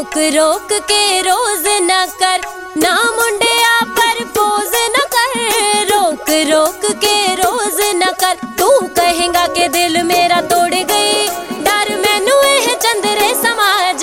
रोक रोक के रोज न कर, ना मुंडिया पर पोज न कर। रोक रोक के रोज न कर, तू कहेगा कि दिल मेरा तोड़ गई।